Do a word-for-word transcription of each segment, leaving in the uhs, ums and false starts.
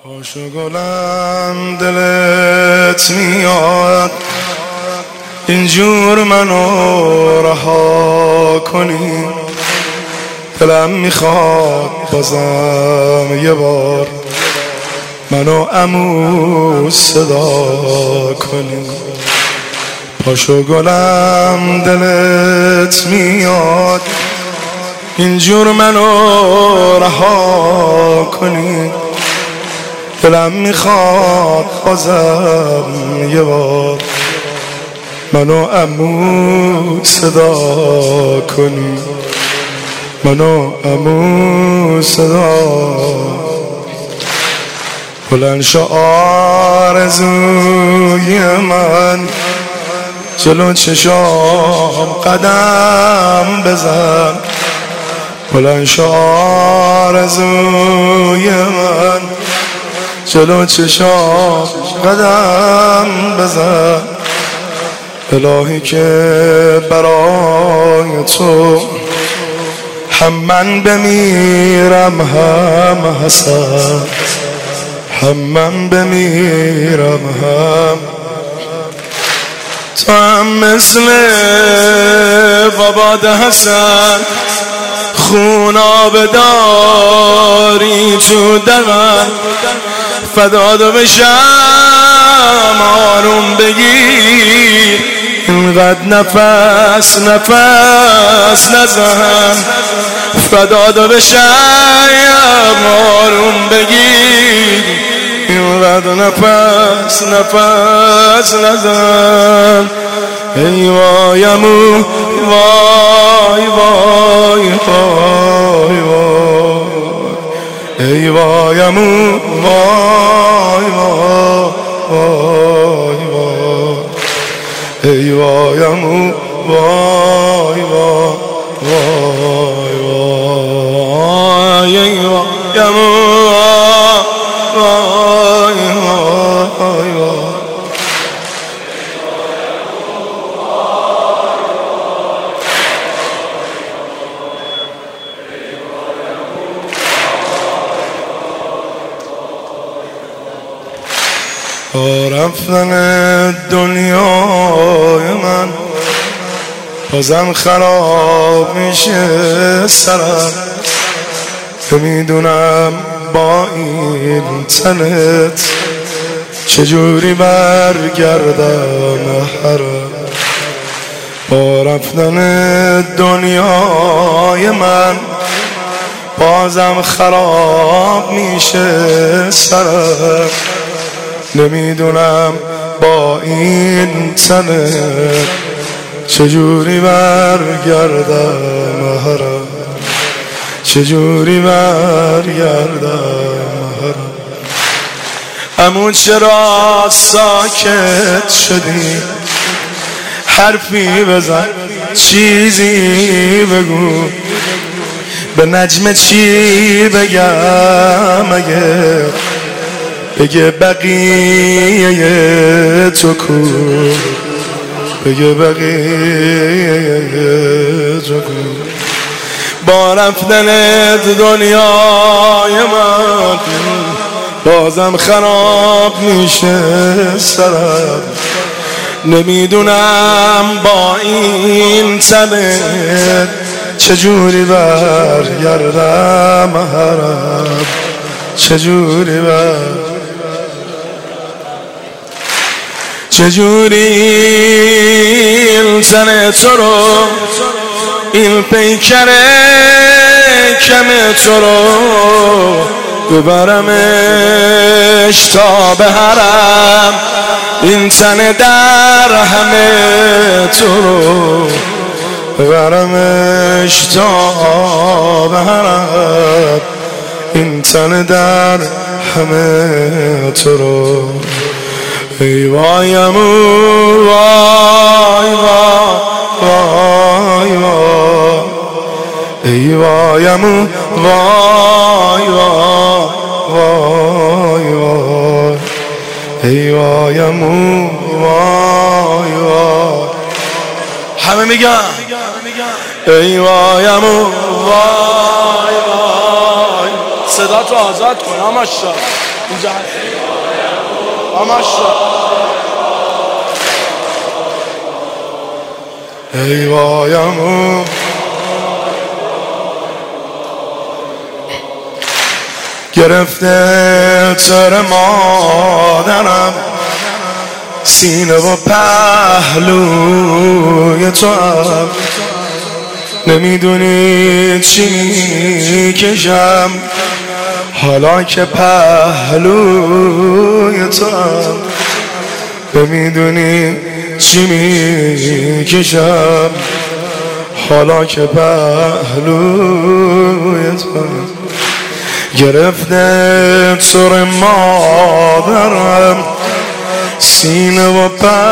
پاشو گلم دلت میاد اینجور منو رها کنی، دلم میخواد بازم یه بار منو عمو صدا کنی. پاشو گلم دلت میاد اینجور منو رها کنی، دلم میخواد بازم یه بار منو عمو صدا کنی، منو عمو صدا. بلند شو آرزوی من، جلو چشام قدم بزن. بلند شو آرزوی من، جلو چشام قدم بزن. الهی که برای تو هم من بمیرم هم حسن، هم من بمیرم هم تو هم مثل باباد حسن خوناب داری تو دلم. فدادو بشم آروم بگیر، اینقدر نفس نفس نزن. فدادو بشم آروم بگیر، اینقدر نفس نفس نزن. ای وای عمو وای وای وای وای، ای وای عمو وای وای وای وای، ای وای عمو وای وای وای وای، ای وای عمو وای وای وای. با رفتن دنیای من بازم خراب میشه سرم، که میدونم با این تنت چجوری برگردم حرم. با رفتن دنیای من بازم خراب میشه سرم، نمیدونم با این تنت چجوری برگردم حرم، چجوری برگردم حرم. عمو چرا ساکت شدی؟ حرفی بزن، چیزی بگو. به نجمه چی بگم اگه بگه بقیه تو کو، بگه بقیه تو کو. با رفتن دنیای من بازم خراب میشه سرم، نمیدونم با این تنت چجوری برگردم حرم، چجوری برگردم، چجوری این تن تو رو، این پیکر کم تو رو ببرمش تا به حرم. این تن در همه تو رو ببرمش تا به حرم. این تن در همه تو رو. ای وای عمو وای وای وای وای، ای وای عمو وای وای وای وای، ای وای عمو وای وای. همه میگن ای وای عمو وای وای. صدا تو آزاد کن ماشاءالله. اینجا همش ای وایمو گرفته سر مادرم سینه و پهلوی تو هم نمیدونی چی میکشم حالا که پهلوی تو هم نمیدونی چی میکشم حالا که پهلوی تو هم گرفته سر مادرم سینه و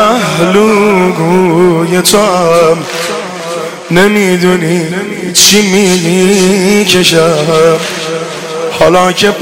پهلوی تو هم نمیدونی چی میکشم حالا که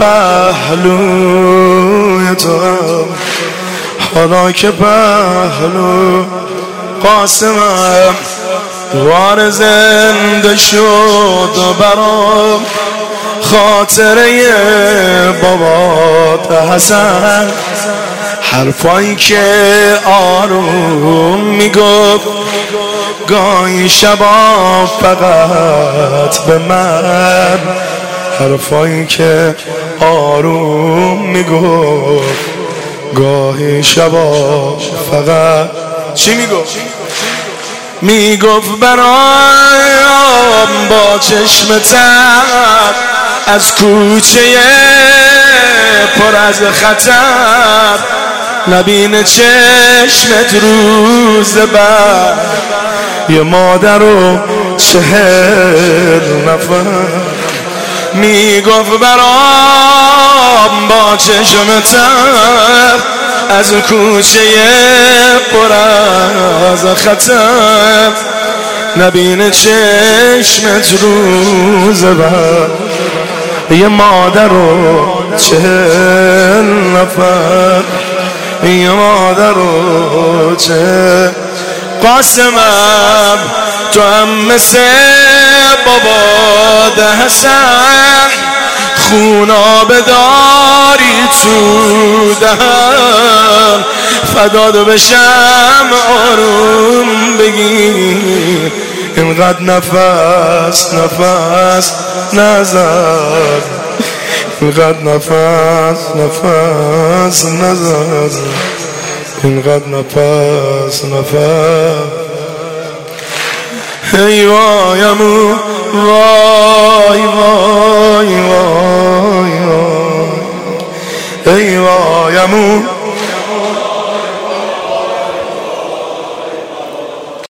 پهلوی تو هم حالا که پهلو قاسمم دوباره زنده شد و برام خاطره بابات حسن حرفایی که آروم میگفت گاهی شبا فقط به من حرفایی که آروم میگفت گاهی شبا فقط چی میگفت؟ میگفت برایم با چشم تر از کوچه پر از خطر نبینه چشمت روز بعد یه مادر و چهل نفر میگفت برام با چشم تر از کوچه پر از خطر نبینه چشمت روز بعد یه مادر و چهل نفر یه مادر و چهل قاسمم تو هم مثل بابا حسن خونا بداری تو دهن فداد بشم آروم بگیر اینقدر نفس نفس نزد اینقدر نفس نفس نزد اینقدر نفس نفس ای وایمو وای وای وای وای ای وایمو